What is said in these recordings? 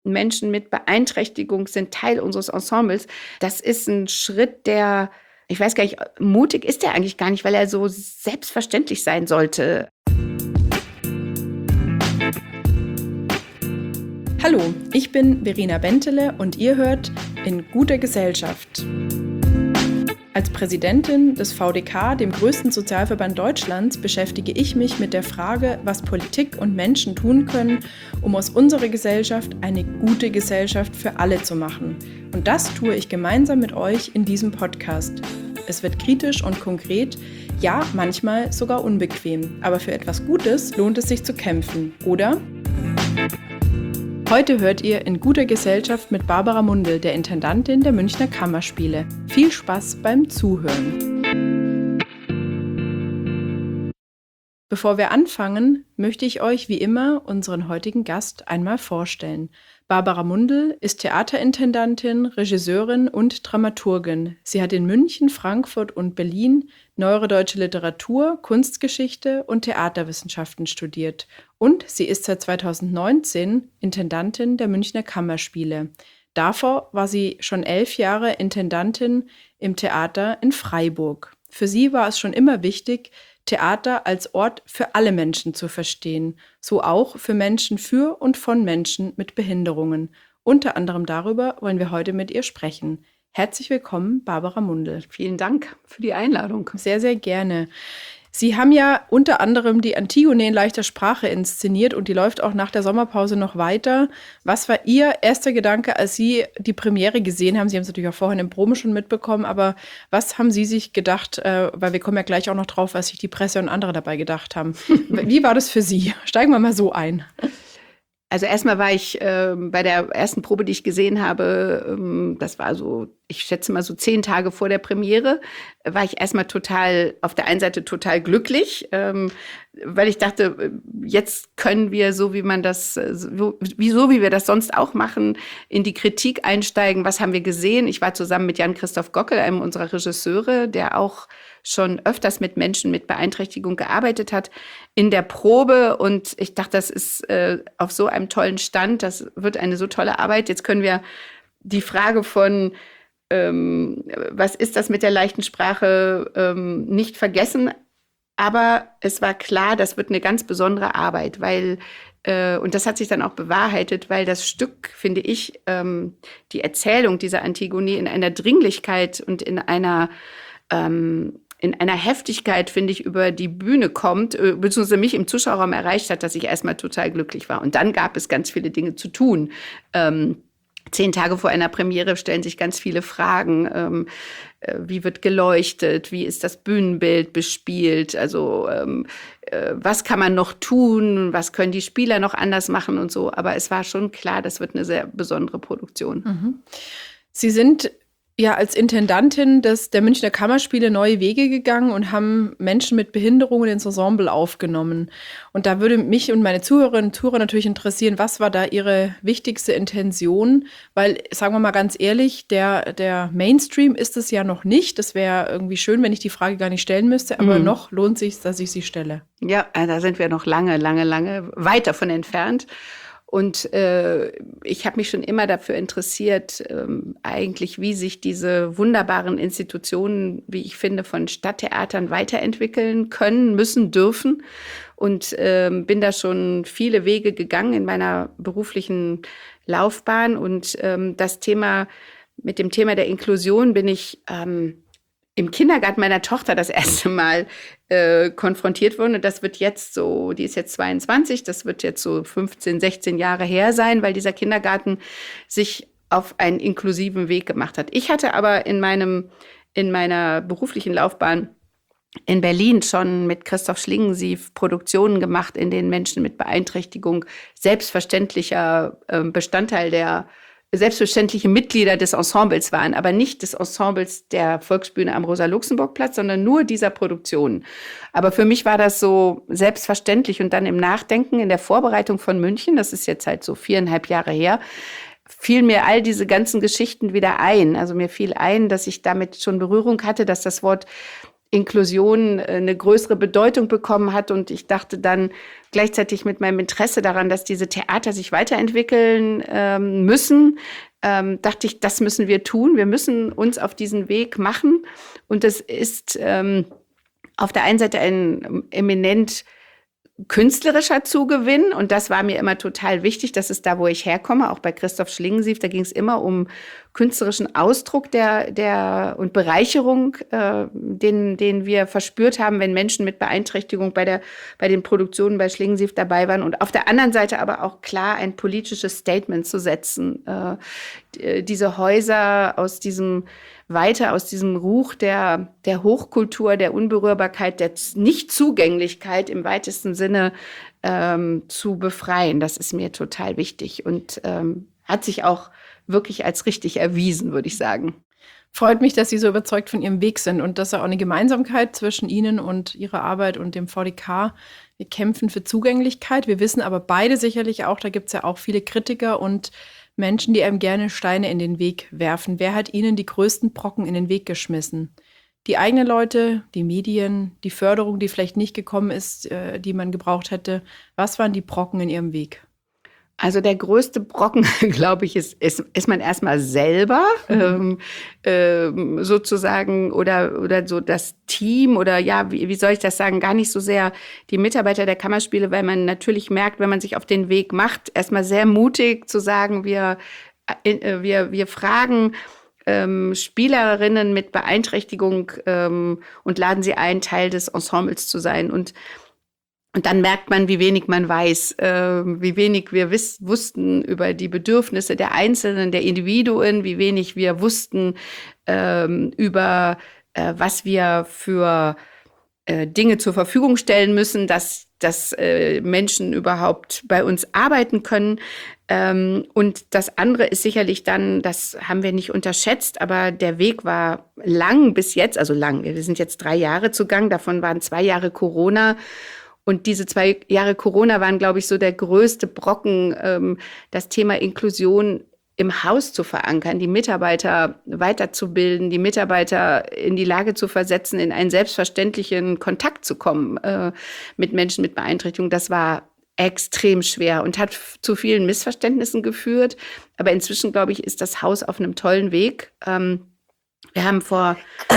Menschen mit Beeinträchtigung sind Teil unseres Ensembles. Das ist ein Schritt, der, ich weiß gar nicht, mutig ist der eigentlich gar nicht, weil er so selbstverständlich sein sollte. Hallo, ich bin Verena Bentele und ihr hört In guter Gesellschaft. Als Präsidentin des VDK, dem größten Sozialverband Deutschlands, beschäftige ich mich mit der Frage, was Politik und Menschen tun können, um aus unserer Gesellschaft eine gute Gesellschaft für alle zu machen. Und das tue ich gemeinsam mit euch in diesem Podcast. Es wird kritisch und konkret, ja, manchmal sogar unbequem. Aber für etwas Gutes lohnt es sich zu kämpfen, oder? Heute hört ihr In guter Gesellschaft mit Barbara Mundl, der Intendantin der Münchner Kammerspiele. Viel Spaß beim Zuhören. Bevor wir anfangen, möchte ich euch wie immer unseren heutigen Gast einmal vorstellen. Barbara Mundl ist Theaterintendantin, Regisseurin und Dramaturgin. Sie hat in München, Frankfurt und Berlin Neuere Deutsche Literatur, Kunstgeschichte und Theaterwissenschaften studiert. Und sie ist seit 2019 Intendantin der Münchner Kammerspiele. Davor war sie schon 11 Jahre Intendantin im Theater in Freiburg. Für sie war es schon immer wichtig, Theater als Ort für alle Menschen zu verstehen, so auch für Menschen für und von Menschen mit Behinderungen. Unter anderem darüber wollen wir heute mit ihr sprechen. Herzlich willkommen, Barbara Mundl. Vielen Dank für die Einladung. Sehr, sehr gerne. Sie haben ja unter anderem die Antigone in leichter Sprache inszeniert und die läuft auch nach der Sommerpause noch weiter. Was war Ihr erster Gedanke, als Sie die Premiere gesehen haben? Sie haben es natürlich auch vorhin im Proben schon mitbekommen, aber was haben Sie sich gedacht, weil wir kommen ja gleich auch noch drauf, was sich die Presse und andere dabei gedacht haben. Wie war das für Sie? Steigen wir mal so ein. Also erstmal war ich bei der ersten Probe, die ich gesehen habe, das war so, ich schätze mal so 10 Tage vor der Premiere, war ich erstmal total, auf der einen Seite total glücklich, weil ich dachte, jetzt können wir, so wie man das, wie wir das sonst auch machen, in die Kritik einsteigen. Was haben wir gesehen? Ich war zusammen mit Jan-Christoph Gockel, einem unserer Regisseure, der auch schon öfters mit Menschen mit Beeinträchtigung gearbeitet hat, in der Probe. Und ich dachte, das ist auf so einem tollen Stand, das wird eine so tolle Arbeit. Jetzt können wir die Frage von, was ist das mit der leichten Sprache, nicht vergessen. Aber es war klar, das wird eine ganz besondere Arbeit, weil, und das hat sich dann auch bewahrheitet, weil das Stück, finde ich, die Erzählung dieser Antigone in einer Dringlichkeit und in einer Heftigkeit, finde ich, über die Bühne kommt, beziehungsweise mich im Zuschauerraum erreicht hat, dass ich erstmal total glücklich war. Und dann gab es ganz viele Dinge zu tun. 10 Tage vor einer Premiere stellen sich ganz viele Fragen. Wie wird geleuchtet? Wie ist das Bühnenbild bespielt? Also was kann man noch tun? Was können die Spieler noch anders machen und so? Aber es war schon klar, das wird eine sehr besondere Produktion. Mhm. Sie sind ja als Intendantin der Münchner Kammerspiele neue Wege gegangen und haben Menschen mit Behinderungen ins Ensemble aufgenommen. Und da würde mich und meine Zuhörerinnen und Zuhörer natürlich interessieren, was war da Ihre wichtigste Intention? Weil, sagen wir mal ganz ehrlich, der Mainstream ist es ja noch nicht. Das wäre irgendwie schön, wenn ich die Frage gar nicht stellen müsste, aber noch lohnt es sich, dass ich sie stelle. Ja, da sind wir noch lange weit davon entfernt. Und ich habe mich schon immer dafür interessiert, eigentlich, wie sich diese wunderbaren Institutionen, wie ich finde, von Stadttheatern weiterentwickeln können, müssen, dürfen. Und bin da schon viele Wege gegangen in meiner beruflichen Laufbahn. Und mit dem Thema der Inklusion bin ich im Kindergarten meiner Tochter das erste Mal konfrontiert worden. Und das wird jetzt so, die ist jetzt 22, das wird jetzt so 15, 16 Jahre her sein, weil dieser Kindergarten sich auf einen inklusiven Weg gemacht hat. Ich hatte aber in meiner beruflichen Laufbahn in Berlin schon mit Christoph Schlingensief Produktionen gemacht, in denen Menschen mit Beeinträchtigung selbstverständliche Mitglieder des Ensembles waren, aber nicht des Ensembles der Volksbühne am Rosa-Luxemburg-Platz, sondern nur dieser Produktion. Aber für mich war das so selbstverständlich. Und dann im Nachdenken, in der Vorbereitung von München, das ist jetzt halt so 4,5 Jahre her, fiel mir all diese ganzen Geschichten wieder ein. Also mir fiel ein, dass ich damit schon Berührung hatte, dass das Wort Inklusion eine größere Bedeutung bekommen hat. Und ich dachte dann gleichzeitig mit meinem Interesse daran, dass diese Theater sich weiterentwickeln müssen, dachte ich, das müssen wir tun. Wir müssen uns auf diesen Weg machen. Und das ist auf der einen Seite ein eminent künstlerischer Zugewinn. Und das war mir immer total wichtig. Das ist da, wo ich herkomme, auch bei Christoph Schlingensief. Da ging es immer um künstlerischen Ausdruck der und Bereicherung, den wir verspürt haben, wenn Menschen mit Beeinträchtigung bei den Produktionen bei Schlingensief dabei waren. Und auf der anderen Seite aber auch klar ein politisches Statement zu setzen. Diese Häuser aus diesem Ruch der Hochkultur, der Unberührbarkeit, der Nichtzugänglichkeit im weitesten Sinne zu befreien. Das ist mir total wichtig und hat sich auch wirklich als richtig erwiesen, würde ich sagen. Freut mich, dass Sie so überzeugt von Ihrem Weg sind und dass auch eine Gemeinsamkeit zwischen Ihnen und Ihrer Arbeit und dem VDK. Wir kämpfen für Zugänglichkeit. Wir wissen aber beide sicherlich auch, da gibt es ja auch viele Kritiker und Menschen, die einem gerne Steine in den Weg werfen. Wer hat Ihnen die größten Brocken in den Weg geschmissen? Die eigenen Leute, die Medien, die Förderung, die vielleicht nicht gekommen ist, die man gebraucht hätte. Was waren die Brocken in Ihrem Weg? Also der größte Brocken, glaube ich, ist man erstmal selber sozusagen oder so das Team oder ja, wie soll ich das sagen, gar nicht so sehr die Mitarbeiter der Kammerspiele, weil man natürlich merkt, wenn man sich auf den Weg macht, erstmal sehr mutig zu sagen, wir fragen Spielerinnen mit Beeinträchtigung und laden sie ein, Teil des Ensembles zu sein. Und dann merkt man, wie wenig man weiß, wie wenig wir wussten über die Bedürfnisse der Einzelnen, der Individuen, wie wenig wir wussten über was wir für Dinge zur Verfügung stellen müssen, dass Menschen überhaupt bei uns arbeiten können. Und das andere ist sicherlich dann, das haben wir nicht unterschätzt, aber der Weg war lang bis jetzt, also lang. Wir sind jetzt 3 Jahre zugange, davon waren 2 Jahre Corona. Und diese 2 Jahre Corona waren, glaube ich, so der größte Brocken, das Thema Inklusion im Haus zu verankern, die Mitarbeiter weiterzubilden, die Mitarbeiter in die Lage zu versetzen, in einen selbstverständlichen Kontakt zu kommen mit Menschen mit Beeinträchtigung. Das war extrem schwer und hat zu vielen Missverständnissen geführt. Aber inzwischen, glaube ich, ist das Haus auf einem tollen Weg. Wir haben vor...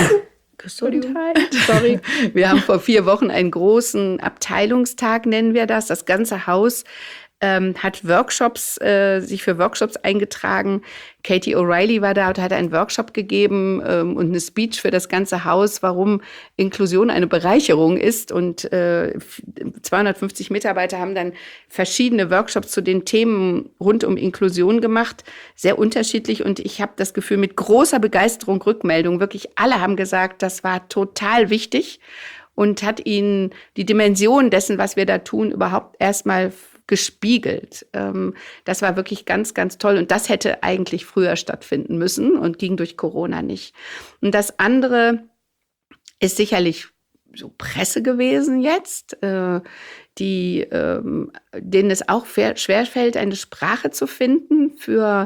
Sorry. Wir haben vor 4 Wochen einen großen Abteilungstag, nennen wir das. Das ganze Haus hat sich für Workshops eingetragen. Katie O'Reilly war da und hat einen Workshop gegeben und eine Speech für das ganze Haus, warum Inklusion eine Bereicherung ist. Und 250 Mitarbeiter haben dann verschiedene Workshops zu den Themen rund um Inklusion gemacht, sehr unterschiedlich. Und ich habe das Gefühl, mit großer Begeisterung, Rückmeldung, wirklich alle haben gesagt, das war total wichtig und hat ihnen die Dimension dessen, was wir da tun, überhaupt erstmal gespiegelt. Das war wirklich ganz, ganz toll. Und das hätte eigentlich früher stattfinden müssen und ging durch Corona nicht. Und das andere ist sicherlich so Presse gewesen jetzt, denen es auch schwerfällt, eine Sprache zu finden für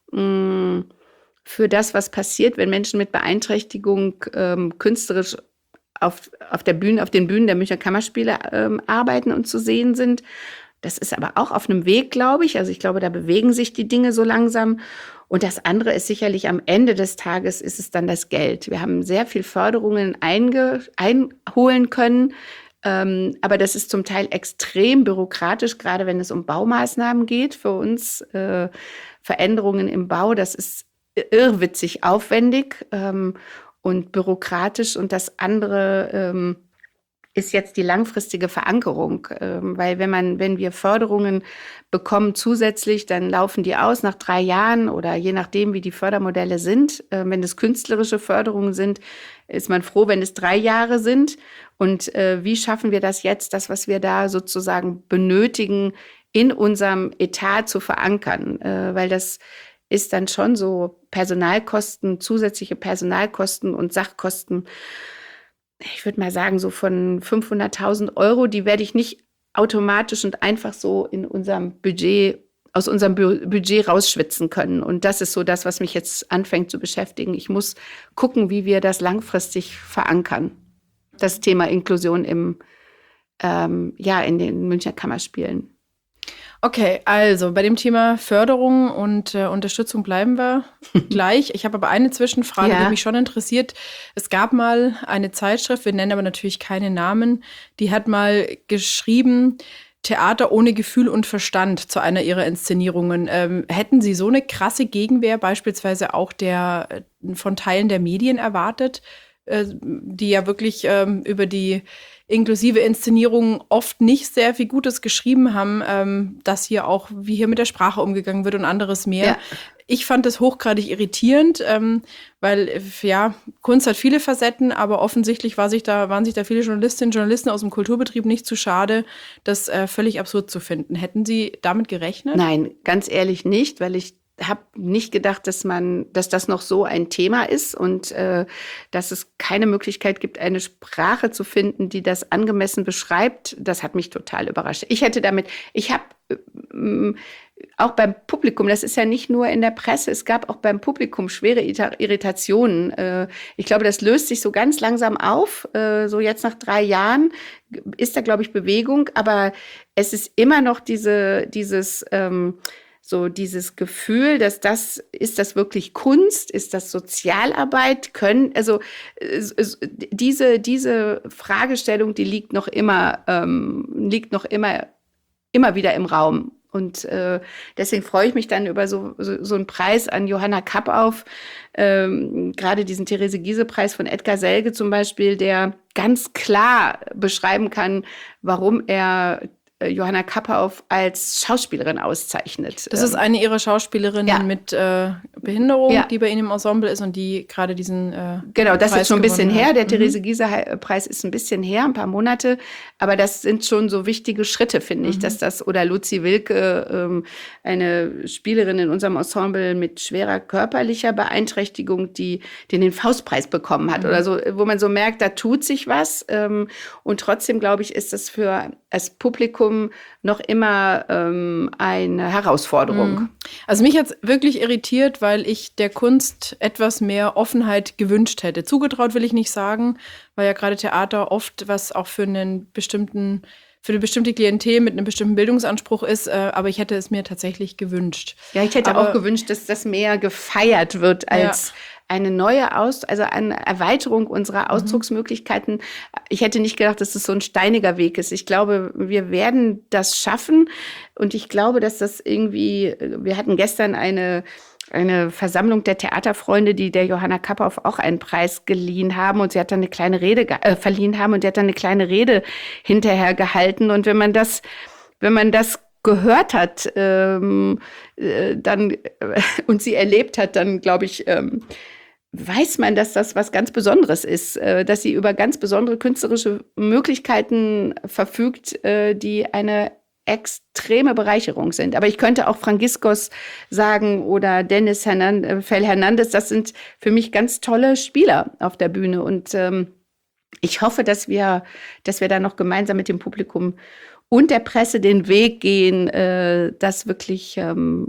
das, was passiert, wenn Menschen mit Beeinträchtigung künstlerisch auf den Bühnen der Münchner Kammerspiele arbeiten und zu sehen sind. Das ist aber auch auf einem Weg, glaube ich. Also ich glaube, da bewegen sich die Dinge so langsam. Und das andere ist sicherlich, am Ende des Tages ist es dann das Geld. Wir haben sehr viel Förderungen einholen können. Aber das ist zum Teil extrem bürokratisch, gerade wenn es um Baumaßnahmen geht. Für uns Veränderungen im Bau, das ist irrwitzig aufwendig und bürokratisch. Und das andere ist jetzt die langfristige Verankerung, weil wenn wir Förderungen bekommen zusätzlich, dann laufen die aus nach 3 Jahren oder je nachdem, wie die Fördermodelle sind. Wenn es künstlerische Förderungen sind, ist man froh, wenn es 3 Jahre sind. Und wie schaffen wir das jetzt, das, was wir da sozusagen benötigen, in unserem Etat zu verankern? Weil das ist dann schon so Personalkosten, zusätzliche Personalkosten und Sachkosten. Ich würde mal sagen, so von 500.000 €, die werde ich nicht automatisch und einfach so aus unserem Budget rausschwitzen können. Und das ist so das, was mich jetzt anfängt zu beschäftigen. Ich muss gucken, wie wir das langfristig verankern. das Thema Inklusion in den Münchner Kammerspielen. Okay, also bei dem Thema Förderung und Unterstützung bleiben wir gleich. Ich habe aber eine Zwischenfrage, die mich schon interessiert. Es gab mal eine Zeitschrift, wir nennen aber natürlich keine Namen, die hat mal geschrieben, Theater ohne Gefühl und Verstand zu einer ihrer Inszenierungen. Hätten Sie so eine krasse Gegenwehr beispielsweise auch von Teilen der Medien erwartet, die ja wirklich über die inklusive Inszenierung oft nicht sehr viel Gutes geschrieben haben, dass hier auch, wie hier mit der Sprache umgegangen wird und anderes mehr. Ja. Ich fand das hochgradig irritierend, weil Kunst hat viele Facetten, aber offensichtlich waren sich da viele Journalistinnen und Journalisten aus dem Kulturbetrieb nicht zu schade, das völlig absurd zu finden. Hätten Sie damit gerechnet? Nein, ganz ehrlich nicht, weil ich habe nicht gedacht, dass das noch so ein Thema ist und dass es keine Möglichkeit gibt, eine Sprache zu finden, die das angemessen beschreibt. Das hat mich total überrascht. Ich habe auch beim Publikum, das ist ja nicht nur in der Presse, es gab auch beim Publikum schwere Irritationen. Ich glaube, das löst sich so ganz langsam auf. So jetzt nach 3 Jahren ist da, glaube ich, Bewegung, aber es ist immer noch dieses Gefühl, dass ist das wirklich Kunst, ist das Sozialarbeit, diese Fragestellung, die liegt noch immer wieder im Raum. Und deswegen freue ich mich dann über so einen Preis an Johanna Kappauf, gerade diesen Therese-Giehse-Preis von Edgar Selge zum Beispiel, der ganz klar beschreiben kann, warum er Johanna Kappauf als Schauspielerin auszeichnet. Das ist eine ihrer Schauspielerinnen mit Behinderung, die bei Ihnen im Ensemble ist und die gerade diesen Genau, das Preis ist schon ein bisschen her. Der Mhm. Therese-Giehse-Preis ist ein bisschen her, ein paar Monate. Aber das sind schon so wichtige Schritte, finde ich, oder Luzi Wilke, eine Spielerin in unserem Ensemble mit schwerer körperlicher Beeinträchtigung, die den Faustpreis bekommen hat oder so, wo man so merkt, da tut sich was. Und trotzdem, glaube ich, ist das für das Publikum noch immer eine Herausforderung. Also mich hat es wirklich irritiert, weil ich der Kunst etwas mehr Offenheit gewünscht hätte. Zugetraut will ich nicht sagen, weil ja gerade Theater oft was auch für eine bestimmte Klientel mit einem bestimmten Bildungsanspruch ist, aber ich hätte es mir tatsächlich gewünscht. Ja, ich hätte auch gewünscht, dass das mehr gefeiert wird als eine eine Erweiterung unserer Ausdrucksmöglichkeiten. Ich hätte nicht gedacht, dass das so ein steiniger Weg ist. Ich glaube, wir werden das schaffen. Und ich glaube, dass das wir hatten gestern eine Versammlung der Theaterfreunde, die der Johanna Kappauf auch einen Preis geliehen haben und sie hat dann eine kleine Rede verliehen haben und sie hat dann eine kleine Rede hinterher gehalten. Und wenn man das gehört hat, dann und sie erlebt hat, dann glaube ich, weiß man, dass das was ganz Besonderes ist, dass sie über ganz besondere künstlerische Möglichkeiten verfügt, die eine extreme Bereicherung sind. Aber ich könnte auch Frangiscos sagen oder Dennis Fel Hernandez, das sind für mich ganz tolle Spieler auf der Bühne. Und ich hoffe, dass wir da noch gemeinsam mit dem Publikum und der Presse den Weg gehen, das wirklich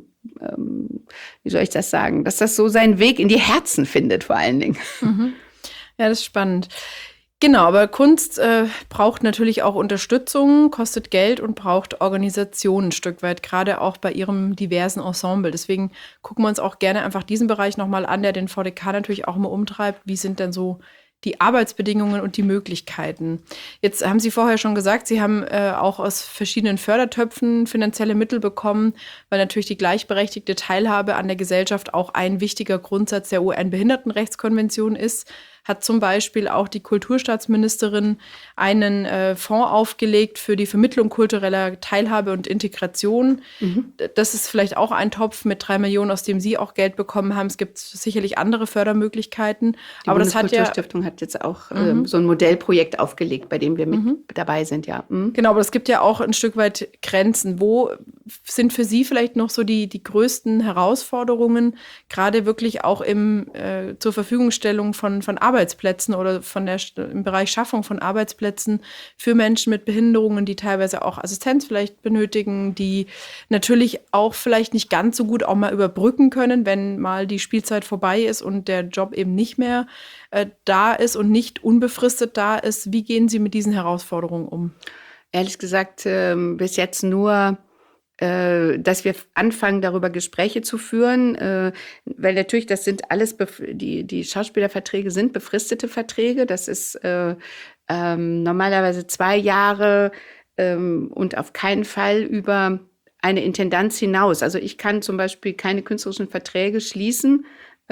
wie soll ich das sagen, dass das so seinen Weg in die Herzen findet vor allen Dingen. Ja, das ist spannend. Genau, aber Kunst braucht natürlich auch Unterstützung, kostet Geld und braucht Organisation ein Stück weit, gerade auch bei Ihrem diversen Ensemble. Deswegen gucken wir uns auch gerne einfach diesen Bereich nochmal an, der den VDK natürlich auch immer umtreibt. Wie sind denn so die Arbeitsbedingungen und die Möglichkeiten? Jetzt haben Sie vorher schon gesagt, Sie haben auch aus verschiedenen Fördertöpfen finanzielle Mittel bekommen, weil natürlich die gleichberechtigte Teilhabe an der Gesellschaft auch ein wichtiger Grundsatz der UN-Behindertenrechtskonvention ist. Hat zum Beispiel auch die Kulturstaatsministerin einen Fonds aufgelegt für die Vermittlung kultureller Teilhabe und Integration. Das ist vielleicht auch ein Topf mit 3 Millionen, aus dem Sie auch Geld bekommen haben. Es gibt sicherlich andere Fördermöglichkeiten. Die Bundeskulturstiftung hat jetzt auch so ein Modellprojekt aufgelegt, bei dem wir mit dabei sind, ja. Genau, aber es gibt ja auch ein Stück weit Grenzen. Wo sind für Sie vielleicht noch so die größten Herausforderungen, gerade wirklich auch zur Verfügungstellung von Arbeitsplätzen oder im Bereich Schaffung von Arbeitsplätzen für Menschen mit Behinderungen, die teilweise auch Assistenz vielleicht benötigen, die natürlich auch vielleicht nicht ganz so gut auch mal überbrücken können, wenn mal die Spielzeit vorbei ist und der Job eben nicht mehr da ist und nicht unbefristet da ist. Wie gehen Sie mit diesen Herausforderungen um? Ehrlich gesagt, bis jetzt nur, dass wir anfangen, darüber Gespräche zu führen, weil natürlich, das sind alles, die Schauspielerverträge sind befristete Verträge. Das ist normalerweise 2 Jahre und auf keinen Fall über eine Intendanz hinaus. Also ich kann zum Beispiel keine künstlerischen Verträge schließen,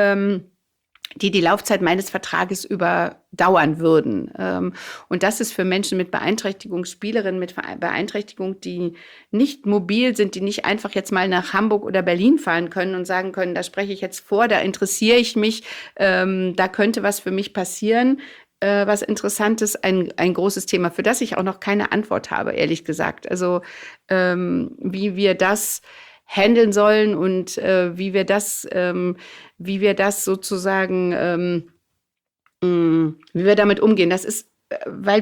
die Laufzeit meines Vertrages überdauern würden. Und das ist für Menschen mit Beeinträchtigung, Spielerinnen mit Beeinträchtigung, die nicht mobil sind, die nicht einfach jetzt mal nach Hamburg oder Berlin fahren können und sagen können, da spreche ich jetzt vor, da interessiere ich mich, da könnte was für mich passieren. Was Interessantes, ein großes Thema, für das ich auch noch keine Antwort habe, ehrlich gesagt. Also wie wir das handeln sollen und wie wir das sozusagen, wie wir damit umgehen. Das ist, weil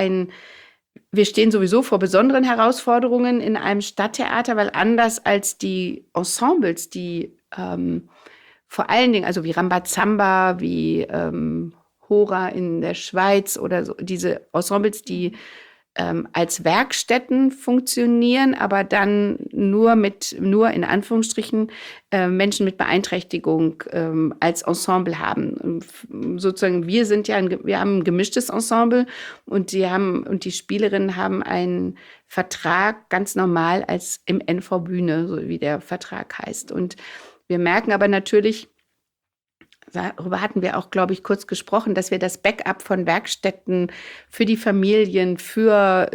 wir stehen sowieso vor besonderen Herausforderungen in einem Stadttheater, weil anders als die Ensembles, die vor allen Dingen, also wie Rambazamba, wie Hora in der Schweiz oder so, diese Ensembles, die als Werkstätten funktionieren, aber dann nur in Anführungsstrichen Menschen mit Beeinträchtigung als Ensemble haben. Sozusagen, wir haben ein gemischtes Ensemble und die Spielerinnen haben einen Vertrag ganz normal als im NV Bühne, so wie der Vertrag heißt. Und wir merken aber natürlich, darüber hatten wir auch, glaube ich, kurz gesprochen, dass wir das Backup von Werkstätten für die Familien, für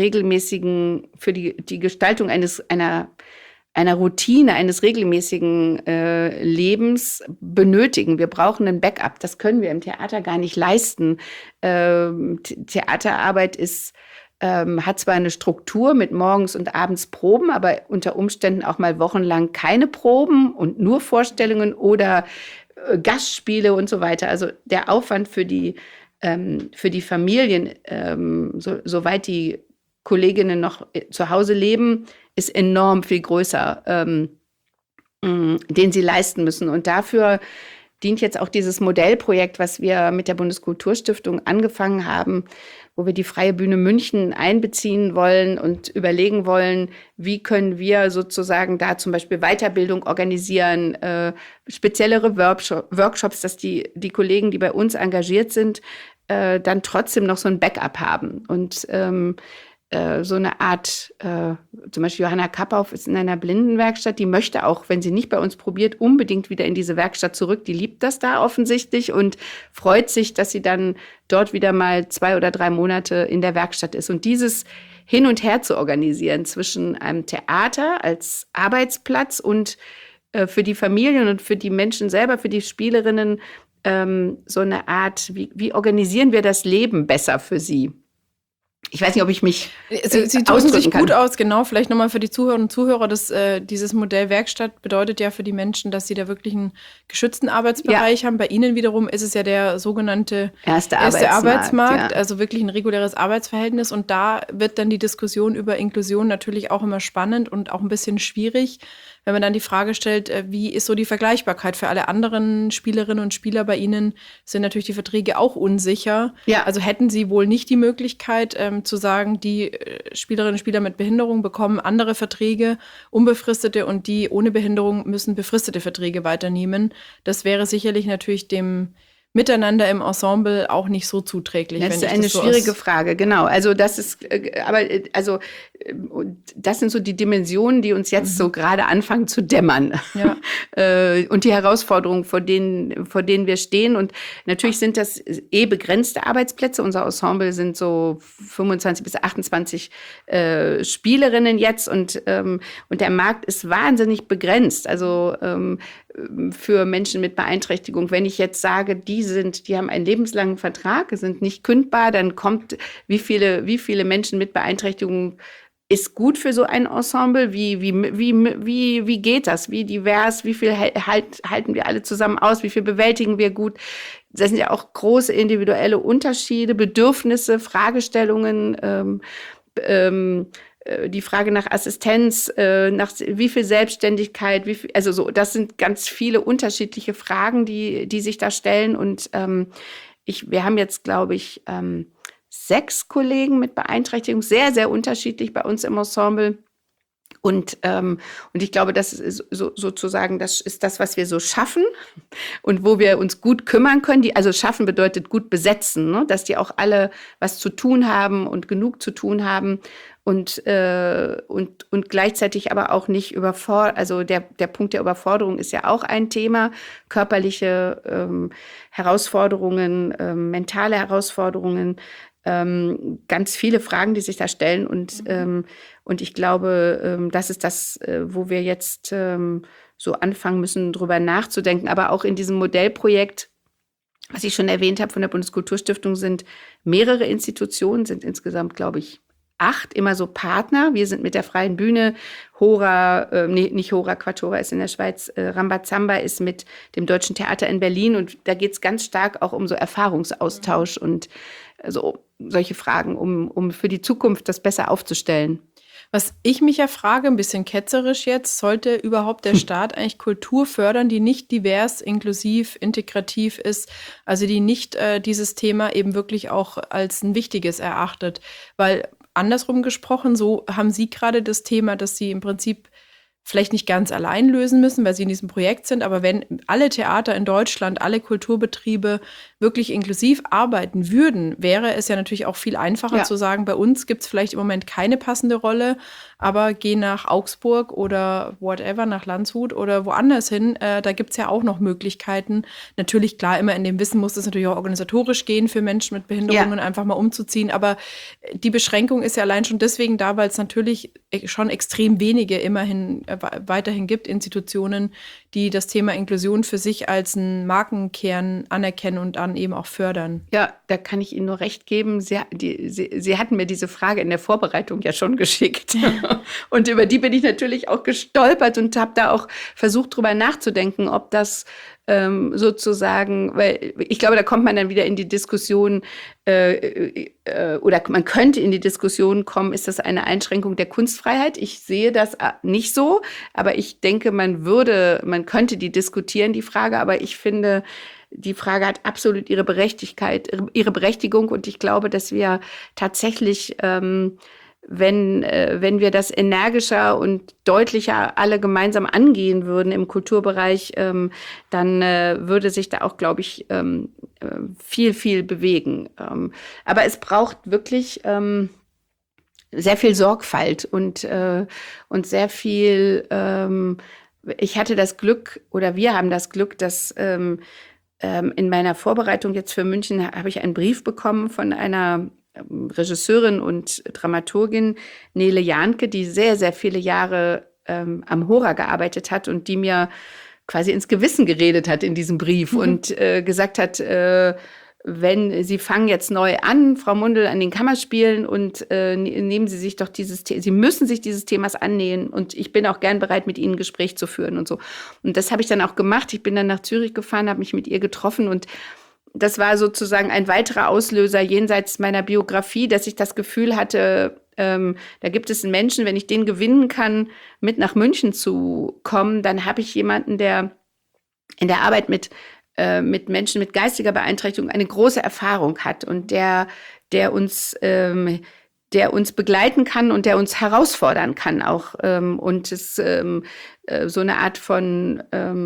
die Gestaltung einer Routine, eines regelmäßigen Lebens benötigen. Wir brauchen ein Backup. Das können wir im Theater gar nicht leisten. Theaterarbeit hat zwar eine Struktur mit morgens und abends Proben, aber unter Umständen auch mal wochenlang keine Proben und nur Vorstellungen oder Gastspiele und so weiter. Also der Aufwand für die Familien, soweit die Kolleginnen noch zu Hause leben, ist enorm viel größer, den sie leisten müssen. Und dafür dient jetzt auch dieses Modellprojekt, was wir mit der Bundeskulturstiftung angefangen haben, wo wir die Freie Bühne München einbeziehen wollen und überlegen wollen, wie können wir sozusagen da zum Beispiel Weiterbildung organisieren, speziellere Workshops, dass die Kollegen, die bei uns engagiert sind, dann trotzdem noch so ein Backup haben. Und so eine Art, zum Beispiel Johanna Kappauf ist in einer Blindenwerkstatt, die möchte auch, wenn sie nicht bei uns probiert, unbedingt wieder in diese Werkstatt zurück. Die liebt das da offensichtlich und freut sich, dass sie dann dort wieder mal 2 oder 3 Monate in der Werkstatt ist. Und dieses Hin und Her zu organisieren zwischen einem Theater als Arbeitsplatz und für die Familien und für die Menschen selber, für die Spielerinnen, so eine Art, wie organisieren wir das Leben besser für sie? Ich weiß nicht, ob ich mich Sie drücken sich gut aus, genau. Vielleicht nochmal für die Zuhörerinnen und Zuhörer, dieses Modell Werkstatt bedeutet ja für die Menschen, dass sie da wirklich einen geschützten Arbeitsbereich haben. Bei Ihnen wiederum ist es ja der sogenannte erste Arbeitsmarkt, also wirklich ein reguläres Arbeitsverhältnis. Und da wird dann die Diskussion über Inklusion natürlich auch immer spannend und auch ein bisschen schwierig, wenn man dann die Frage stellt, wie ist so die Vergleichbarkeit für alle anderen Spielerinnen und Spieler bei Ihnen, sind natürlich die Verträge auch unsicher. Ja. Also hätten Sie wohl nicht die Möglichkeit zu sagen, die Spielerinnen und Spieler mit Behinderung bekommen andere Verträge, unbefristete, und die ohne Behinderung müssen befristete Verträge weiternehmen. Das wäre sicherlich natürlich dem Miteinander im Ensemble auch nicht so zuträglich. Das ist eine schwierige Frage, genau. Also das ist, das sind so die Dimensionen, die uns jetzt so gerade anfangen zu dämmern. Ja. Und die Herausforderungen, vor denen wir stehen. Und natürlich sind das begrenzte Arbeitsplätze. Unser Ensemble sind so 25 bis 28 Spielerinnen jetzt. Und der Markt ist wahnsinnig begrenzt. Also für Menschen mit Beeinträchtigung. Wenn ich jetzt sage, die haben einen lebenslangen Vertrag, sind nicht kündbar, dann kommt, wie viele Menschen mit Beeinträchtigung ist gut für so ein Ensemble? Wie geht das? Wie divers? Wie viel halten wir alle zusammen aus? Wie viel bewältigen wir gut? Das sind ja auch große individuelle Unterschiede, Bedürfnisse, Fragestellungen, die Frage nach Assistenz, nach wie viel Selbstständigkeit, also so, das sind ganz viele unterschiedliche Fragen, die sich da stellen. Und wir haben jetzt, glaube ich, 6 Kollegen mit Beeinträchtigung, sehr, sehr unterschiedlich bei uns im Ensemble. Und ich glaube, das ist sozusagen, das ist das, was wir so schaffen und wo wir uns gut kümmern können. Also schaffen bedeutet gut besetzen, ne? Dass die auch alle was zu tun haben und genug zu tun haben und gleichzeitig aber auch nicht überfordert. Also der Punkt der Überforderung ist ja auch ein Thema. Körperliche Herausforderungen, mentale Herausforderungen, ganz viele Fragen, die sich da stellen. Und ich glaube, das ist das, wo wir jetzt so anfangen müssen, drüber nachzudenken. Aber auch in diesem Modellprojekt, was ich schon erwähnt habe, von der Bundeskulturstiftung, sind mehrere Institutionen, sind insgesamt, glaube ich, 8, immer so Partner. Wir sind mit der Freien Bühne, nicht Hora, Quatschora ist in der Schweiz, Rambazamba ist mit dem Deutschen Theater in Berlin. Und da geht es ganz stark auch um so Erfahrungsaustausch und so solche Fragen, um für die Zukunft das besser aufzustellen. Was ich mich ja frage, ein bisschen ketzerisch jetzt, sollte überhaupt der Staat eigentlich Kultur fördern, die nicht divers, inklusiv, integrativ ist, also die nicht dieses Thema eben wirklich auch als ein wichtiges erachtet? Weil andersrum gesprochen, so haben Sie gerade das Thema, dass Sie im Prinzip vielleicht nicht ganz allein lösen müssen, weil Sie in diesem Projekt sind, aber wenn alle Theater in Deutschland, alle Kulturbetriebe wirklich inklusiv arbeiten würden, wäre es ja natürlich auch viel einfacher zu sagen, bei uns gibt es vielleicht im Moment keine passende Rolle, aber geh nach Augsburg oder whatever, nach Landshut oder woanders hin, da gibt es ja auch noch Möglichkeiten. Natürlich, klar, immer in dem Wissen muss es natürlich auch organisatorisch gehen für Menschen mit Behinderungen, einfach mal umzuziehen, aber die Beschränkung ist ja allein schon deswegen da, weil es natürlich schon extrem wenige immerhin weiterhin gibt, Institutionen, die das Thema Inklusion für sich als einen Markenkern anerkennen und dann eben auch fördern. Ja, da kann ich Ihnen nur recht geben. Sie hatten mir diese Frage in der Vorbereitung ja schon geschickt. Und über die bin ich natürlich auch gestolpert und habe da auch versucht, drüber nachzudenken, ob das sozusagen, weil ich glaube, da kommt man dann wieder in die Diskussion oder man könnte in die Diskussion kommen, ist das eine Einschränkung der Kunstfreiheit? Ich sehe das nicht so, aber ich denke, man könnte die diskutieren, die Frage, aber ich finde, die Frage hat absolut ihre Berechtigung und ich glaube, dass wir tatsächlich wenn wir das energischer und deutlicher alle gemeinsam angehen würden im Kulturbereich, dann würde sich da auch, glaube ich, viel, viel bewegen. Aber es braucht wirklich sehr viel Sorgfalt und sehr viel, ich hatte das Glück, oder wir haben das Glück, dass in meiner Vorbereitung jetzt für München habe ich einen Brief bekommen von einer Regisseurin und Dramaturgin Nele Jahnke, die sehr, sehr viele Jahre am Hora gearbeitet hat und die mir quasi ins Gewissen geredet hat in diesem Brief und gesagt hat, wenn Sie fangen jetzt neu an, Frau Mundel, an den Kammerspielen und nehmen Sie sich doch Sie müssen sich dieses Themas annehmen und ich bin auch gern bereit, mit Ihnen ein Gespräch zu führen und so. Und das habe ich dann auch gemacht. Ich bin dann nach Zürich gefahren, habe mich mit ihr getroffen und das war sozusagen ein weiterer Auslöser jenseits meiner Biografie, dass ich das Gefühl hatte, da gibt es einen Menschen, wenn ich den gewinnen kann, mit nach München zu kommen, dann habe ich jemanden, der in der Arbeit mit Menschen mit geistiger Beeinträchtigung eine große Erfahrung hat und der uns begleiten kann und der uns herausfordern kann auch. Und es so eine Art von,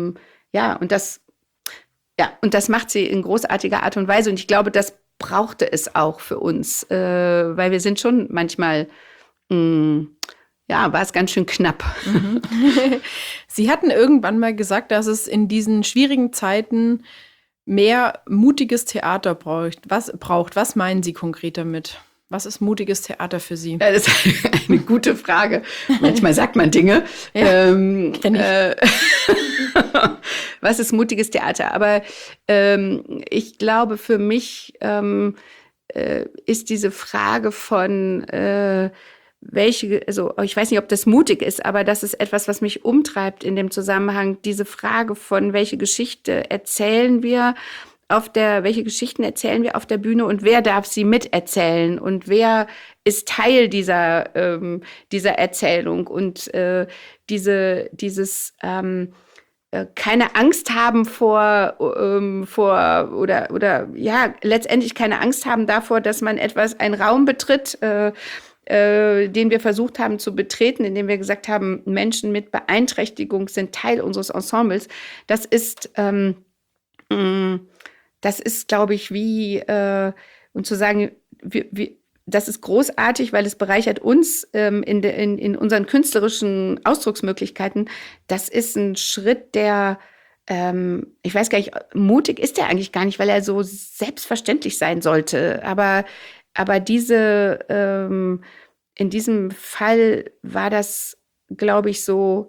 und das macht sie in großartiger Art und Weise. Und ich glaube, das brauchte es auch für uns, weil wir sind schon manchmal, war es ganz schön knapp. Mhm. Sie hatten irgendwann mal gesagt, dass es in diesen schwierigen Zeiten mehr mutiges Theater braucht. Was meinen Sie konkret damit? Was ist mutiges Theater für Sie? Ja, das ist eine gute Frage. Manchmal sagt man Dinge. Ja, was ist mutiges Theater? Aber ich glaube, für mich ist diese Frage von also ich weiß nicht, ob das mutig ist, aber das ist etwas, was mich umtreibt in dem Zusammenhang, diese Frage von, welche Geschichten erzählen wir auf der Bühne und wer darf sie miterzählen und wer ist Teil dieser Erzählung und dieses keine Angst haben vor oder ja, letztendlich keine Angst haben davor, dass man einen Raum betritt, den wir versucht haben zu betreten, indem wir gesagt haben, Menschen mit Beeinträchtigung sind Teil unseres Ensembles. Das ist, glaube ich, und zu sagen, das ist großartig, weil es bereichert uns in unseren künstlerischen Ausdrucksmöglichkeiten. Das ist ein Schritt, der, ich weiß gar nicht, mutig ist der eigentlich gar nicht, weil er so selbstverständlich sein sollte. Aber in diesem Fall war das, glaube ich, so,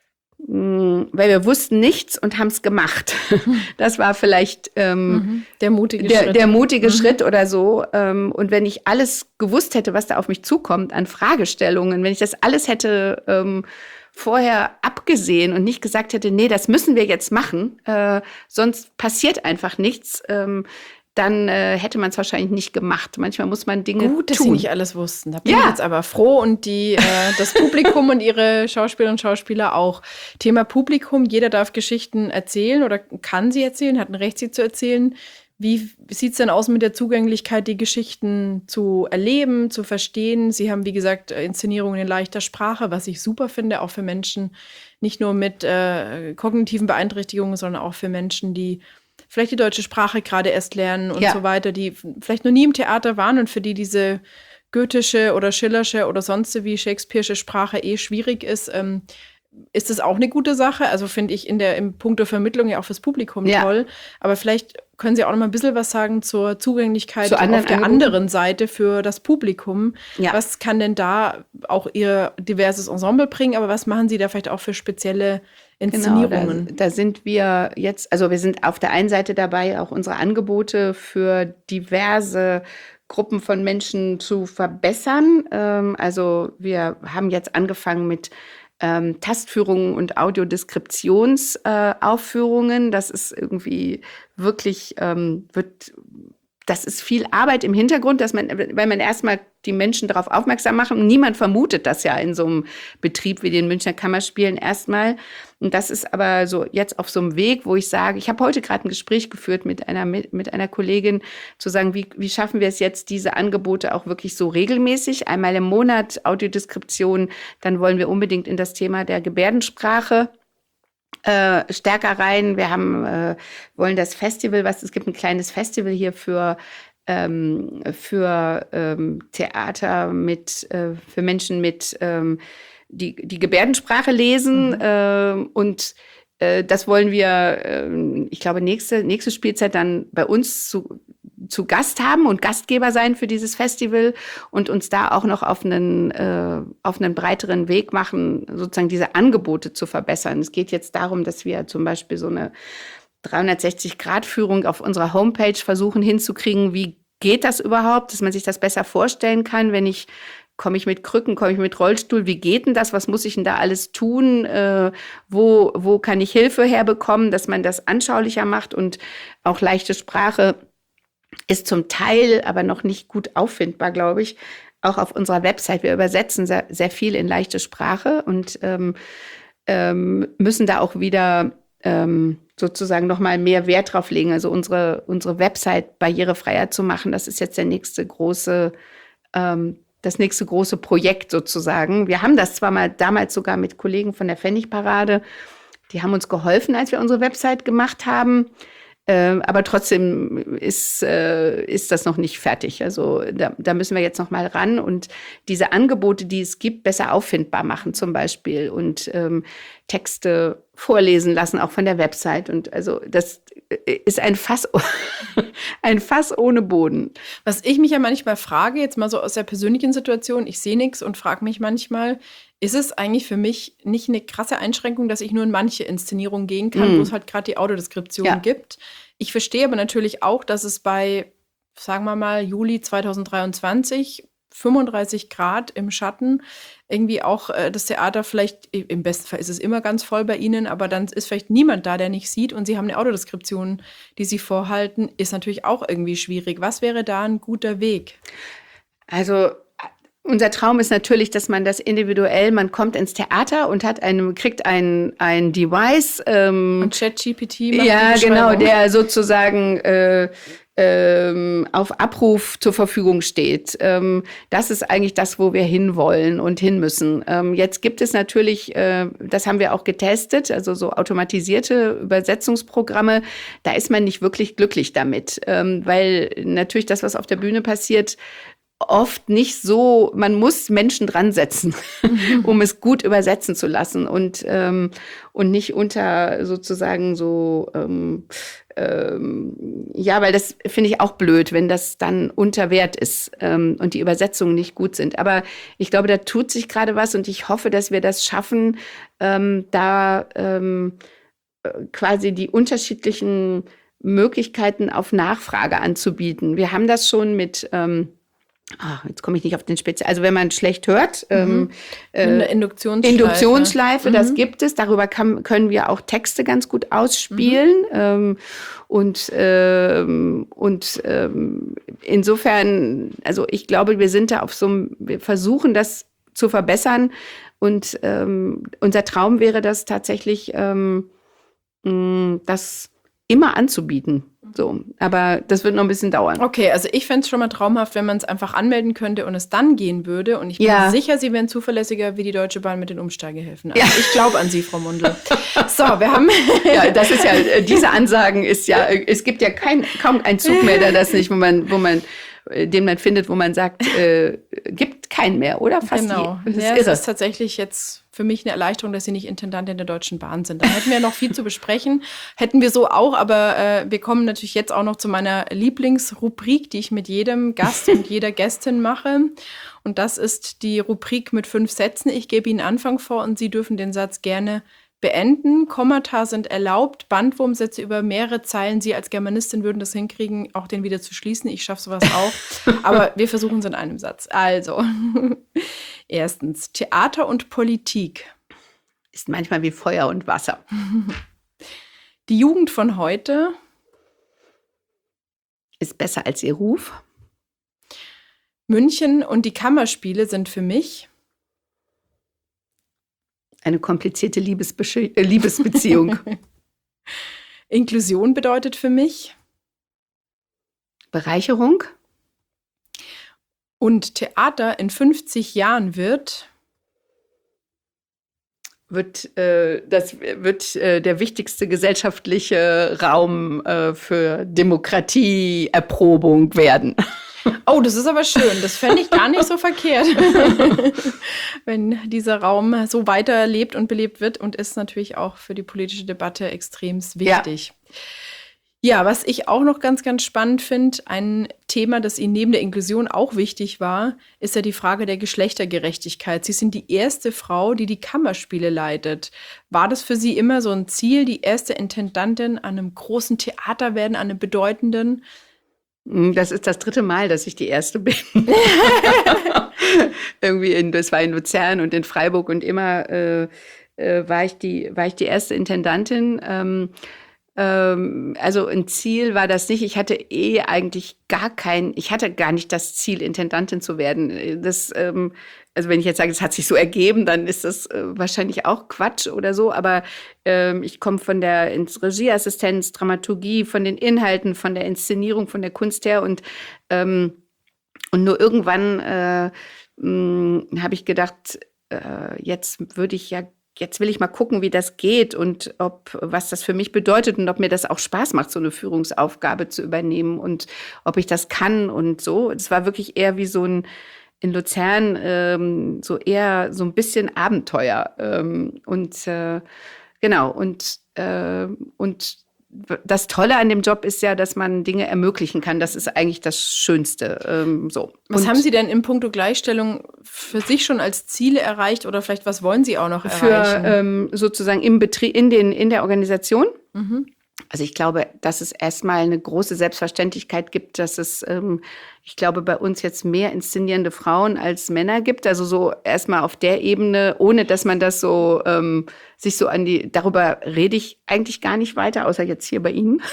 weil wir wussten nichts und haben es gemacht. Das war vielleicht der mutige Schritt. Der mutige Schritt oder so. Und wenn ich alles gewusst hätte, was da auf mich zukommt an Fragestellungen, wenn ich das alles hätte vorher abgesehen und nicht gesagt hätte, nee, das müssen wir jetzt machen, sonst passiert einfach nichts, dann hätte man es wahrscheinlich nicht gemacht. Manchmal muss man Dinge Gut, dass tun. Sie nicht alles wussten. Da bin ich jetzt aber froh und das Publikum und Ihre Schauspielerinnen und Schauspieler auch. Thema Publikum, jeder darf Geschichten erzählen oder kann sie erzählen, hat ein Recht, sie zu erzählen. Wie sieht es denn aus mit der Zugänglichkeit, die Geschichten zu erleben, zu verstehen? Sie haben, wie gesagt, Inszenierungen in leichter Sprache, was ich super finde, auch für Menschen, nicht nur mit kognitiven Beeinträchtigungen, sondern auch für Menschen, die vielleicht die deutsche Sprache gerade erst lernen und so weiter, die vielleicht noch nie im Theater waren und für die diese goethische oder schillersche oder sonst wie shakespeare'sche Sprache schwierig ist. Ist das auch eine gute Sache? Also finde ich im Punkt der Vermittlung ja auch fürs Publikum toll. Aber vielleicht können Sie auch noch mal ein bisschen was sagen zur Zugänglichkeit auf der anderen Seite für das Publikum. Ja. Was kann denn da auch Ihr diverses Ensemble bringen? Aber was machen Sie da vielleicht auch für spezielle Inszenierungen? Genau, da sind wir jetzt, also wir sind auf der einen Seite dabei, auch unsere Angebote für diverse Gruppen von Menschen zu verbessern. Also wir haben jetzt angefangen mit Tastführungen und Audiodeskriptionsaufführungen. Das ist irgendwie wirklich, das ist viel Arbeit im Hintergrund, weil man erstmal die Menschen darauf aufmerksam machen. Niemand vermutet das ja in so einem Betrieb wie den Münchner Kammerspielen erstmal. Und das ist aber so jetzt auf so einem Weg, wo ich sage, ich habe heute gerade ein Gespräch geführt mit einer Kollegin, zu sagen, wie schaffen wir es jetzt, diese Angebote auch wirklich so regelmäßig, einmal im Monat Audiodeskription, dann wollen wir unbedingt in das Thema der Gebärdensprache stärker rein. Wir wollen das Festival, es gibt ein kleines Festival hier für Theater für Menschen mit die Gebärdensprache lesen und das wollen wir, ich glaube, nächste Spielzeit dann bei uns zu Gast haben und Gastgeber sein für dieses Festival und uns da auch noch auf einen breiteren Weg machen, sozusagen diese Angebote zu verbessern. Es geht jetzt darum, dass wir zum Beispiel so eine 360-Grad-Führung auf unserer Homepage versuchen hinzukriegen. Wie geht das überhaupt, dass man sich das besser vorstellen kann, komme ich mit Krücken, komme ich mit Rollstuhl, wie geht denn das, was muss ich denn da alles tun, wo kann ich Hilfe herbekommen, dass man das anschaulicher macht und auch leichte Sprache ist zum Teil aber noch nicht gut auffindbar, glaube ich, auch auf unserer Website. Wir übersetzen sehr, sehr viel in leichte Sprache und müssen da auch wieder sozusagen noch mal mehr Wert drauf legen, also unsere Website barrierefreier zu machen. Das ist jetzt das nächste große Projekt sozusagen. Wir haben das zwar mal damals sogar mit Kollegen von der Pfennigparade, die haben uns geholfen, als wir unsere Website gemacht haben. Aber trotzdem ist das noch nicht fertig. Also da müssen wir jetzt noch mal ran und diese Angebote, die es gibt, besser auffindbar machen zum Beispiel und Texte vorlesen lassen, auch von der Website. Und also das ist ein Fass ohne Boden. Was ich mich ja manchmal frage, jetzt mal so aus der persönlichen Situation, ich sehe nichts und frage mich manchmal, ist es eigentlich für mich nicht eine krasse Einschränkung, dass ich nur in manche Inszenierungen gehen kann, wo es halt gerade die Audiodeskription gibt? Ich verstehe aber natürlich auch, dass es bei, sagen wir mal, Juli 2023 35 Grad im Schatten, irgendwie auch das Theater vielleicht, im besten Fall ist es immer ganz voll bei Ihnen, aber dann ist vielleicht niemand da, der nicht sieht und Sie haben eine Audiodeskription, die Sie vorhalten, ist natürlich auch irgendwie schwierig. Was wäre da ein guter Weg? Also unser Traum ist natürlich, dass man das individuell, man kommt ins Theater und kriegt ein Device. Und ChatGPT macht ja, die genau, Beschreibung. der sozusagen auf Abruf zur Verfügung steht. Das ist eigentlich das, wo wir hinwollen und hin müssen. Jetzt gibt es natürlich, das haben wir auch getestet, also so automatisierte Übersetzungsprogramme. Da ist man nicht wirklich glücklich damit, weil natürlich das, was auf der Bühne passiert, oft nicht so, man muss Menschen dran setzen, um es gut übersetzen zu lassen und nicht unter sozusagen so, ja, weil das finde ich auch blöd, wenn das dann unter Wert ist und die Übersetzungen nicht gut sind. Aber ich glaube, da tut sich gerade was und ich hoffe, dass wir das schaffen, quasi die unterschiedlichen Möglichkeiten auf Nachfrage anzubieten. Wir haben das schon mit jetzt komme ich nicht auf den Spezial. Also wenn man schlecht hört, Eine Induktionsschleife. Induktionsschleife, das gibt es. Darüber können wir auch Texte ganz gut ausspielen. Insofern, also ich glaube, wir sind da wir versuchen das zu verbessern. Und unser Traum wäre das tatsächlich, das immer anzubieten. So, aber das wird noch ein bisschen dauern. Okay, also ich fände es schon mal traumhaft, wenn man es einfach anmelden könnte und es dann gehen würde. Und ich bin sicher, Sie wären zuverlässiger wie die Deutsche Bahn mit den Umsteigehilfen. Also ich glaube an Sie, Frau Mundl. So, wir haben... ja, das ist ja, diese Ansagen ist ja, es gibt ja kaum einen Zug mehr, der das nicht, den man findet, wo man sagt, gibt keinen mehr, oder? Fast genau. Es ist tatsächlich jetzt für mich eine Erleichterung, dass Sie nicht Intendantin der Deutschen Bahn sind. Da hätten wir noch viel zu besprechen. Hätten wir so auch, aber wir kommen natürlich jetzt auch noch zu meiner Lieblingsrubrik, die ich mit jedem Gast und jeder Gästin mache. Und das ist die Rubrik mit 5 Sätzen. Ich gebe Ihnen Anfang vor und Sie dürfen den Satz gerne beenden. Kommata sind erlaubt, Bandwurmsätze über mehrere Zeilen. Sie als Germanistin würden das hinkriegen, auch den wieder zu schließen. Ich schaffe sowas auch. Aber wir versuchen es in einem Satz. Also, erstens, Theater und Politik. Ist manchmal wie Feuer und Wasser. Die Jugend von heute ist besser als ihr Ruf. München und die Kammerspiele sind für mich eine komplizierte Liebesbeziehung. Inklusion bedeutet für mich Bereicherung. Und Theater in 50 Jahren wird der wichtigste gesellschaftliche Raum für Demokratieerprobung werden. Oh, das ist aber schön. Das fände ich gar nicht so verkehrt, wenn dieser Raum so weiterlebt und belebt wird und ist natürlich auch für die politische Debatte extrem wichtig. Ja, was ich auch noch ganz, ganz spannend finde, ein Thema, das Ihnen neben der Inklusion auch wichtig war, ist ja die Frage der Geschlechtergerechtigkeit. Sie sind die erste Frau, die die Kammerspiele leitet. War das für Sie immer so ein Ziel, die erste Intendantin an einem großen Theater werden, an einem bedeutenden? Das ist das 3. Mal, dass ich die Erste bin. Das war in Luzern und in Freiburg und immer war ich die erste Intendantin. Also ein Ziel war das nicht. Ich hatte eigentlich ich hatte gar nicht das Ziel, Intendantin zu werden. Also wenn ich jetzt sage, es hat sich so ergeben, dann ist das wahrscheinlich auch Quatsch oder so. Aber ich komme von der Regieassistenz, Dramaturgie, von den Inhalten, von der Inszenierung, von der Kunst her. Und nur irgendwann habe ich gedacht, jetzt will ich mal gucken, wie das geht und was das für mich bedeutet und ob mir das auch Spaß macht, so eine Führungsaufgabe zu übernehmen und ob ich das kann und so. Es war wirklich eher wie in Luzern so eher so ein bisschen Abenteuer. Genau. Und das Tolle an dem Job ist ja, dass man Dinge ermöglichen kann. Das ist eigentlich das Schönste. Was haben Sie denn in puncto Gleichstellung für sich schon als Ziele erreicht oder vielleicht was wollen Sie auch noch erreichen? Für sozusagen im Betrieb, in der Organisation. Also ich glaube, dass es erstmal eine große Selbstverständlichkeit gibt, dass es, ich glaube, bei uns jetzt mehr inszenierende Frauen als Männer gibt. Also so erstmal auf der Ebene, ohne dass man das so sich so darüber rede ich eigentlich gar nicht weiter, außer jetzt hier bei Ihnen.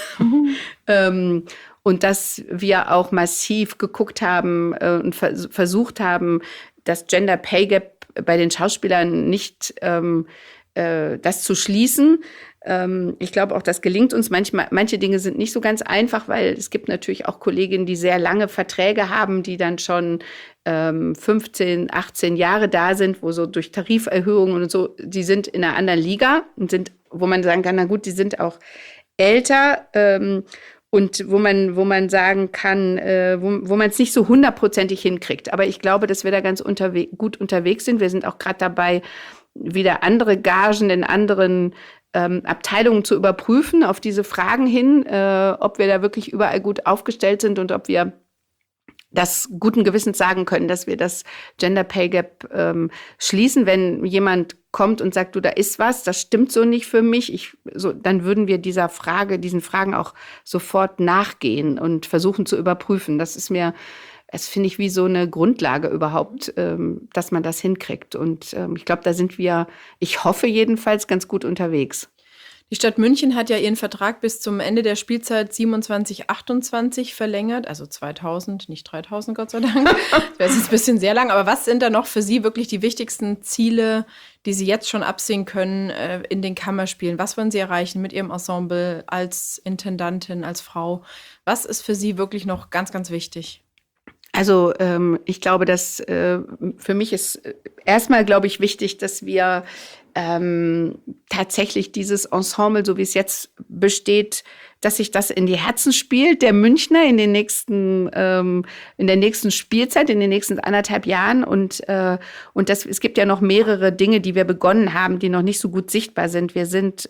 Und dass wir auch massiv geguckt haben und versucht haben, das Gender Pay Gap bei den Schauspielern nicht das zu schließen. Ich glaube auch, das gelingt uns. Manche Dinge sind nicht so ganz einfach, weil es gibt natürlich auch Kolleginnen, die sehr lange Verträge haben, die dann schon 15, 18 Jahre da sind, wo so durch Tariferhöhungen und so, die sind in einer anderen Liga und sind, wo man sagen kann, na gut, die sind auch älter und wo man sagen kann, wo man es nicht so hundertprozentig hinkriegt. Aber ich glaube, dass wir da ganz gut unterwegs sind. Wir sind auch gerade dabei, wieder andere Gagen in anderen Abteilungen zu überprüfen auf diese Fragen hin, ob wir da wirklich überall gut aufgestellt sind und ob wir das guten Gewissens sagen können, dass wir das Gender Pay Gap schließen. Wenn jemand kommt und sagt, du, da ist was, das stimmt so nicht für mich, dann würden wir diesen Fragen auch sofort nachgehen und versuchen zu überprüfen. Das finde ich wie so eine Grundlage überhaupt, dass man das hinkriegt. Und ich glaube, da sind wir, ich hoffe jedenfalls, ganz gut unterwegs. Die Stadt München hat ja ihren Vertrag bis zum Ende der Spielzeit 27/28 verlängert, also 2000, nicht 3000, Gott sei Dank. Das wäre jetzt ein bisschen sehr lang, aber was sind da noch für Sie wirklich die wichtigsten Ziele, die Sie jetzt schon absehen können in den Kammerspielen? Was wollen Sie erreichen mit Ihrem Ensemble als Intendantin, als Frau? Was ist für Sie wirklich noch ganz, ganz wichtig? Also ich glaube, dass für mich ist erstmal, glaube ich, wichtig, dass wir tatsächlich dieses Ensemble, so wie es jetzt besteht, dass sich das in die Herzen spielt, der Münchner in der nächsten Spielzeit, in den nächsten 1,5 Jahren. Und es gibt ja noch mehrere Dinge, die wir begonnen haben, die noch nicht so gut sichtbar sind. Wir sind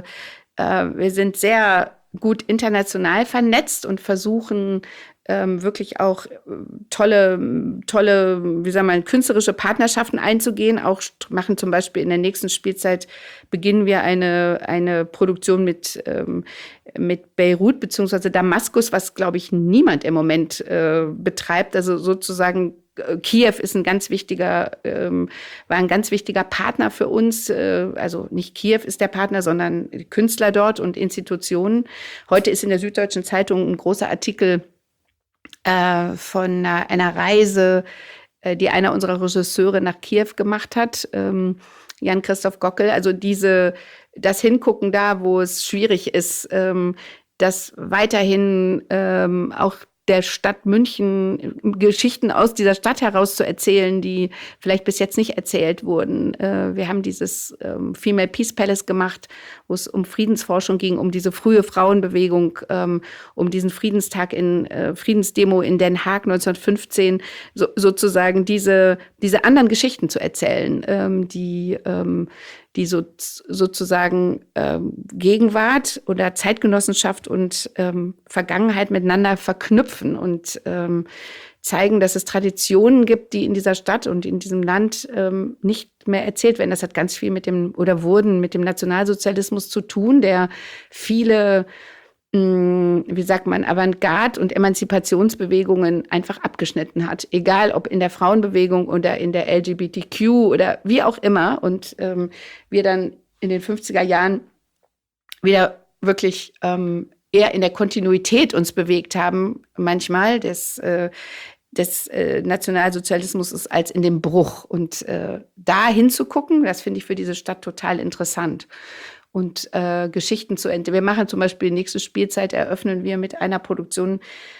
sehr gut international vernetzt und versuchen wirklich auch tolle, wie sagen wir, künstlerische Partnerschaften einzugehen. Auch machen zum Beispiel in der nächsten Spielzeit beginnen wir eine Produktion mit Beirut beziehungsweise Damaskus, was, glaube ich, niemand im Moment betreibt. Also sozusagen Kiew ist war ein ganz wichtiger Partner für uns. Also nicht Kiew ist der Partner, sondern die Künstler dort und Institutionen. Heute ist in der Süddeutschen Zeitung ein großer Artikel von einer Reise, die einer unserer Regisseure nach Kiew gemacht hat, Jan-Christoph Gockel. Also das Hingucken da, wo es schwierig ist, dass weiterhin auch der Stadt München Geschichten aus dieser Stadt heraus zu erzählen, die vielleicht bis jetzt nicht erzählt wurden. Wir haben dieses Female Peace Palace gemacht, wo es um Friedensforschung ging, um diese frühe Frauenbewegung, um diesen Friedensdemo in Den Haag 1915, sozusagen diese anderen Geschichten zu erzählen, die sozusagen Gegenwart oder Zeitgenossenschaft und Vergangenheit miteinander verknüpfen und zeigen, dass es Traditionen gibt, die in dieser Stadt und in diesem Land nicht mehr erzählt werden. Das hat ganz viel mit dem Nationalsozialismus zu tun, der viele Avantgarde- und Emanzipationsbewegungen einfach abgeschnitten hat. Egal, ob in der Frauenbewegung oder in der LGBTQ oder wie auch immer. Und wir dann in den 50er Jahren wieder wirklich eher in der Kontinuität uns bewegt haben, manchmal des Nationalsozialismus als in dem Bruch. Und da hinzugucken, das finde ich für diese Stadt total interessant. Und Geschichten zu entdecken. Wir machen zum Beispiel nächste Spielzeit, eröffnen wir mit einer Produktion,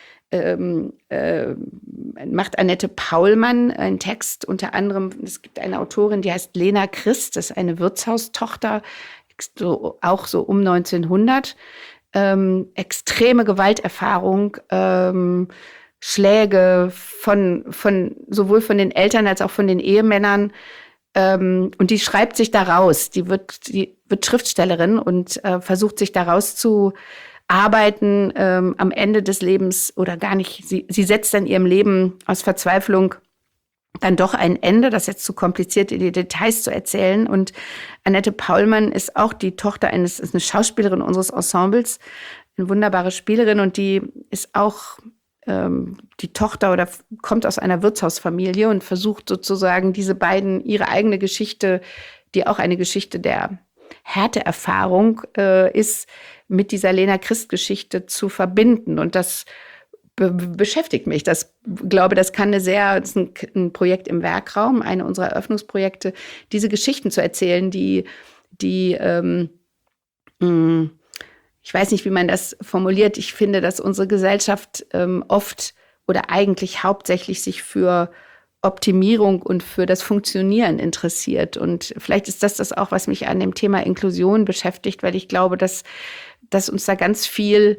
macht Annette Paulmann einen Text, unter anderem, es gibt eine Autorin, die heißt Lena Christ, das ist eine Wirtshaustochter, auch so um 1900, extreme Gewalterfahrung, Schläge sowohl von den Eltern als auch von den Ehemännern. Und die schreibt sich da raus. Die wird Schriftstellerin und versucht sich daraus zu arbeiten am Ende des Lebens oder gar nicht. Sie setzt dann ihrem Leben aus Verzweiflung dann doch ein Ende. Das ist jetzt zu kompliziert, die Details zu erzählen. Und Annette Paulmann ist auch die Tochter ist eine Schauspielerin unseres Ensembles, eine wunderbare Spielerin. Und die ist auch die Tochter oder kommt aus einer Wirtshausfamilie und versucht sozusagen diese beiden, ihre eigene Geschichte, die auch eine Geschichte der Härteerfahrung ist, mit dieser Lena-Christ-Geschichte zu verbinden. Und das beschäftigt mich. Das kann das ist ein Projekt im Werkraum, eine unserer Eröffnungsprojekte, diese Geschichten zu erzählen, die ich weiß nicht, wie man das formuliert. Ich finde, dass unsere Gesellschaft oft oder eigentlich hauptsächlich sich für Optimierung und für das Funktionieren interessiert. Und vielleicht ist das auch, was mich an dem Thema Inklusion beschäftigt, weil ich glaube, dass uns da ganz viel,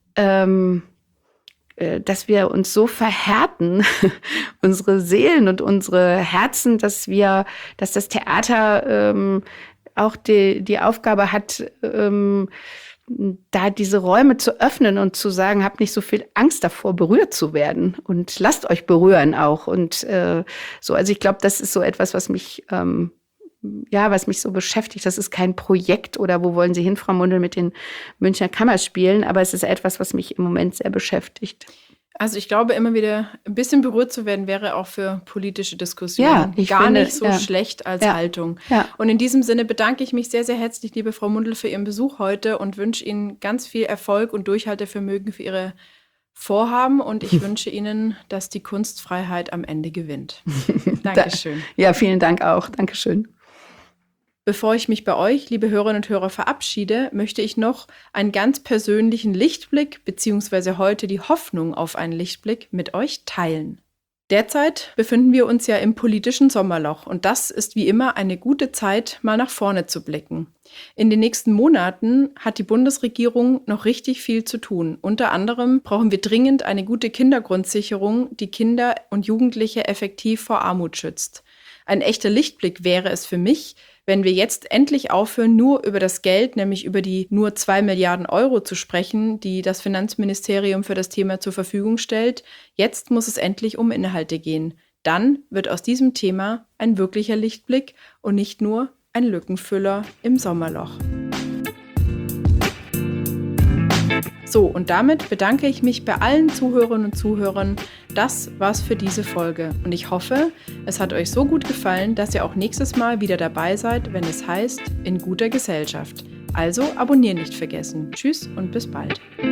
dass wir uns so verhärten, unsere Seelen und unsere Herzen, dass das Theater auch die Aufgabe hat, da diese Räume zu öffnen und zu sagen, habt nicht so viel Angst davor, berührt zu werden und lasst euch berühren auch. Und so, also ich glaube, das ist so etwas, was mich so beschäftigt. Das ist kein Projekt oder wo wollen Sie hin, Frau Mundel, mit den Münchner Kammerspielen, aber es ist etwas, was mich im Moment sehr beschäftigt. Also ich glaube, immer wieder ein bisschen berührt zu werden, wäre auch für politische Diskussionen nicht so schlecht als Haltung. Ja. Und in diesem Sinne bedanke ich mich sehr, sehr herzlich, liebe Frau Mundel, für Ihren Besuch heute und wünsche Ihnen ganz viel Erfolg und Durchhaltevermögen für Ihre Vorhaben. Und ich wünsche Ihnen, dass die Kunstfreiheit am Ende gewinnt. Dankeschön. Ja, vielen Dank auch. Dankeschön. Bevor ich mich bei euch, liebe Hörerinnen und Hörer, verabschiede, möchte ich noch einen ganz persönlichen Lichtblick bzw. heute die Hoffnung auf einen Lichtblick mit euch teilen. Derzeit befinden wir uns ja im politischen Sommerloch und das ist wie immer eine gute Zeit, mal nach vorne zu blicken. In den nächsten Monaten hat die Bundesregierung noch richtig viel zu tun. Unter anderem brauchen wir dringend eine gute Kindergrundsicherung, die Kinder und Jugendliche effektiv vor Armut schützt. Ein echter Lichtblick wäre es für mich, wenn wir jetzt endlich aufhören, nur über das Geld, nämlich über die nur 2 Milliarden Euro zu sprechen, die das Finanzministerium für das Thema zur Verfügung stellt. Jetzt muss es endlich um Inhalte gehen. Dann wird aus diesem Thema ein wirklicher Lichtblick und nicht nur ein Lückenfüller im Sommerloch. So, und damit bedanke ich mich bei allen Zuhörerinnen und Zuhörern. Das war's für diese Folge. Und ich hoffe, es hat euch so gut gefallen, dass ihr auch nächstes Mal wieder dabei seid, wenn es heißt, in guter Gesellschaft. Also abonnieren nicht vergessen. Tschüss und bis bald.